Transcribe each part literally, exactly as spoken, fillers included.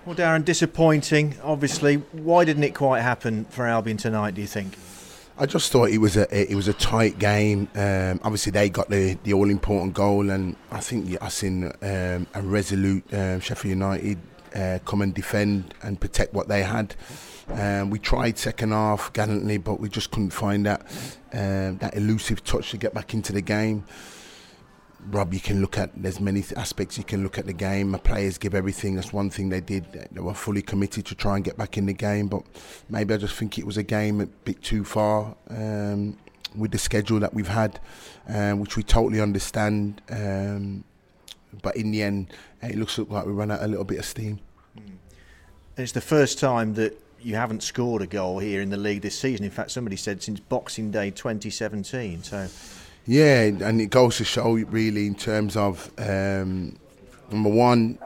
Well, Darren, disappointing, obviously. Why didn't it quite happen for Albion tonight, do you think? I just thought it was a it was a tight game. Um, obviously, they got the, the all important goal, and I think I seen um, a resolute um, Sheffield United uh, come and defend and protect what they had. Um, we tried second half gallantly, but we just couldn't find that um, that elusive touch to get back into the game. Rob, you can look at, there's many aspects you can look at the game. The players give everything. That's one thing they did. They were fully committed to try and get back in the game, but maybe I just think it was a game a bit too far um, with the schedule that we've had, um, which we totally understand. Um, but in the end, it looks like we ran out a little bit of steam. Mm. It's the first time that you haven't scored a goal here in the league this season. In fact, somebody said since Boxing Day twenty seventeen. So. Yeah, and it goes to show really in terms of um, number one,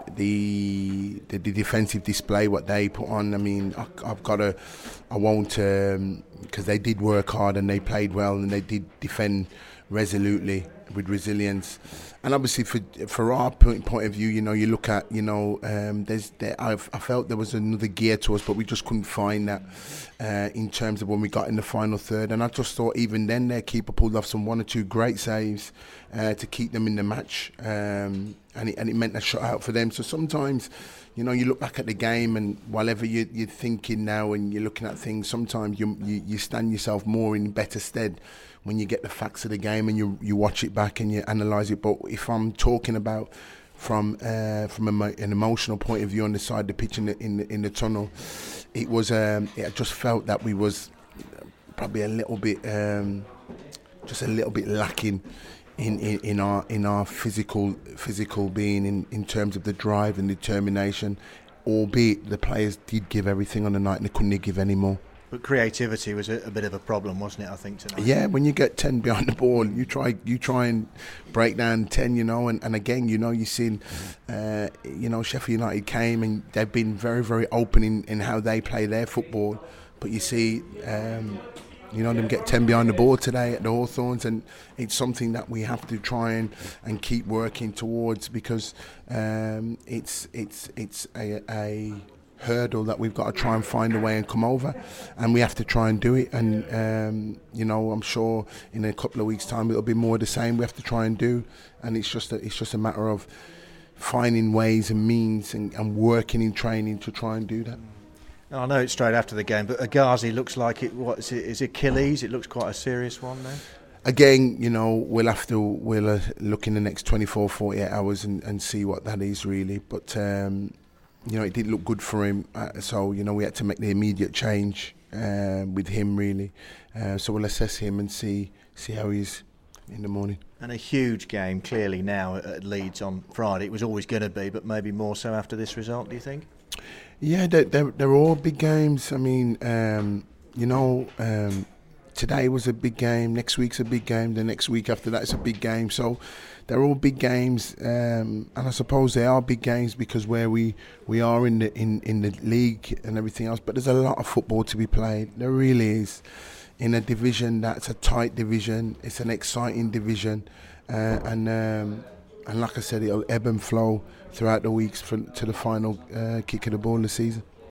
the, the the defensive display what they put on. I mean, I, I've got to, I won't, because um, they did work hard and they played well and they did defend resolutely with resilience. And obviously, for for our point, point of view, you know, you look at, you know, um, there's there, I've, I felt there was another gear to us, but we just couldn't find that uh, in terms of when we got in the final third. And I just thought even then their keeper pulled off some one or two great saves uh, to keep them in the match, um, and it and it meant a shutout for them. So sometimes, you know, you look back at the game and whatever you, you're thinking now and you're looking at things, sometimes you, you you stand yourself more in better stead when you get the facts of the game and you you watch it back and you analyse it. But if I'm talking about from uh, from a, an emotional point of view on the side of the pitch in the in the, in the tunnel, it was um, I just felt that we was probably a little bit um, just a little bit lacking in, in, in our in our physical physical being in, in terms of the drive and determination. Albeit the players did give everything on the night and they couldn't give any more. But creativity was a, a bit of a problem, wasn't it, I think, tonight? Yeah, when you get ten behind the ball, you try you try and break down ten, you know, and, and again, you know, you've seen, uh, you know, Sheffield United came and they've been very, very open in, in how they play their football. But you see, um, you know, them get ten behind the ball today at the Hawthorns, and it's something that we have to try and, and keep working towards because um, it's it's it's a... a hurdle that we've got to try and find a way and come over, and we have to try and do it. And um, you know, I'm sure in a couple of weeks' time it'll be more of the same. We have to try and do, and it's just a, it's just a matter of finding ways and means and, and working in training to try and do that. I know it's straight after the game, but Agazi looks like it. What is it? Is it Achilles? It looks quite a serious one now. Again, you know, we'll have to we'll uh, look in the next twenty-four, forty-eight hours and, and see what that is really. But um, you know, it didn't look good for him, uh, so you know we had to make the immediate change uh, with him really. Uh, so we'll assess him and see see how he is in the morning. And a huge game clearly now at Leeds on Friday. It was always going to be, but maybe more so after this result. Do you think? Yeah, they're they're, they're all big games. I mean, um, you know. Um, Today was a big game, next week's a big game, the next week after that is a big game. So they're all big games, um, and I suppose they are big games because where we, we are in the in, in the league and everything else. But there's a lot of football to be played. There really is. In a division that's a tight division, it's an exciting division, uh, and um, and like I said, it'll ebb and flow throughout the weeks for, to the final uh, kick of the ball this season.